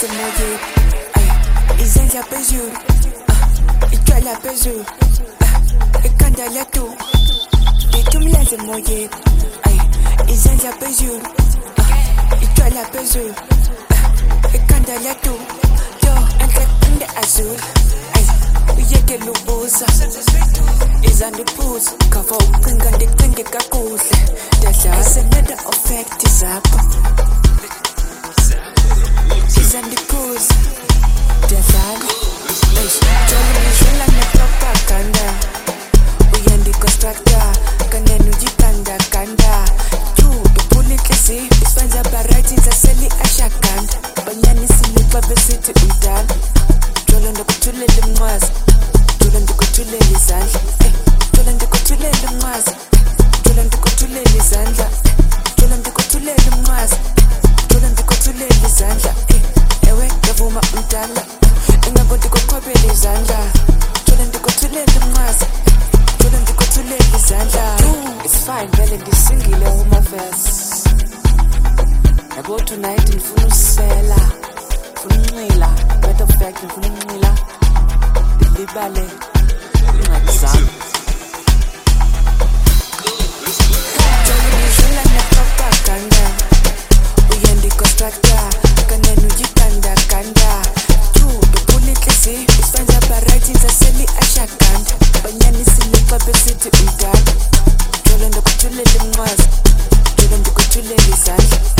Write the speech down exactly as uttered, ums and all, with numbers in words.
mlenze moye izandla phezulu ithwala phezulu ekhanda lethu ngithi mlenze moye izandla phezulu ithwala phezulu ekhanda lethu yo enhle azul uyeke lubuza izandiphuza khava ucinga ndicinge kakuhle ndadlala seneda effect zapho izandiphuza ndadlala jolo ngishula nepropaganda uyandiconstructa kanene uyikanda kanda tu uphulitlizi usenza barathi zaseli ashaganda banyani silipa besithi umdala jolo ndikuthulela incwazi jolo ndikuthulela izandla jolo ndikuthulela incwazi jolo ndikuthulela izandla jolo ndikuthulela incwazi jolo ndikuthulela izandla ewe ngavuma umdala engabodi koqhwebela izandla jolo ndikuthulela incwazi jolo ndikuthulela izandla it's fine vele ndisingile uma verse yabo tonight ndifuna usela ndifuna unxila matter of fact ndifuna unxila ndilibale incwadi zami jolo nepropaganda uyandiconstructa kanene uyikanda kanda tu uphulitlizi usenza barathi zaseli ashaganda banyani silipa besithi umdala jolo ndikuthulela incwazi jolo ndikuthulela izandla